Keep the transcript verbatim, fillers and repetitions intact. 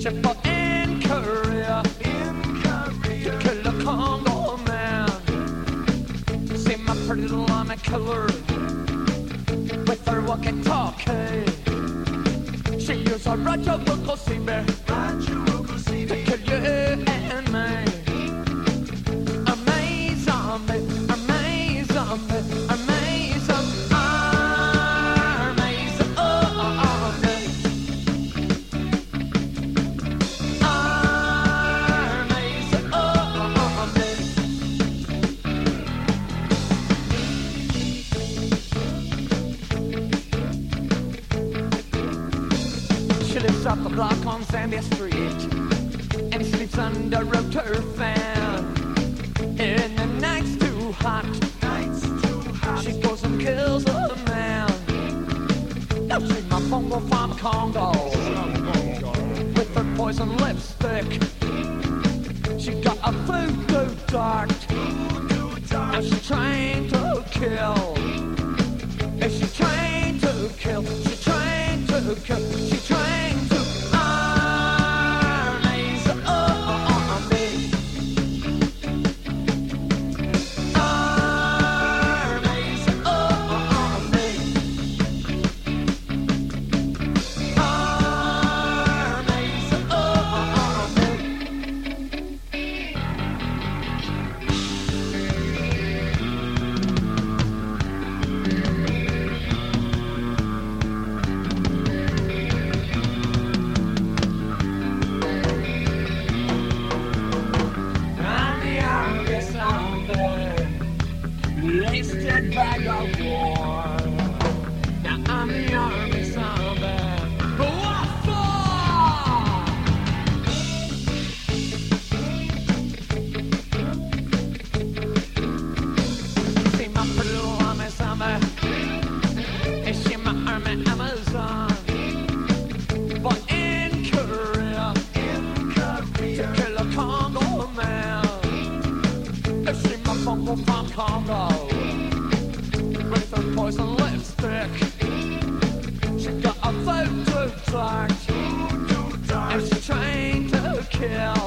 She fought in Korea, in Korea to kill a Congo man. See my pretty little army killer with her walkie-talkie. She used a radio receiver to kill you and me. Amaze on me, amaze on me, amaze on me, amaze on me, amaze on me. She lives up the block on Zambia Street and sleeps under a turf fan. And the night's too hot, night's too hot. She goes and kills a man. Now she's my bongo from Congo with her poison lipstick. She got a voodoo dart and she's trying to kill. And she's trying to kill. She's trying to kill. She's trying to. Wasted bag of war. Now I'm the army zombie. What for? See my pretty little army zombie. Is she my army Amazon? But in Korea, in Korea to kill a Congo man. Is she my bongo from Congo? With her poison lipstick, she got a voodoo dart, and she's trying to kill.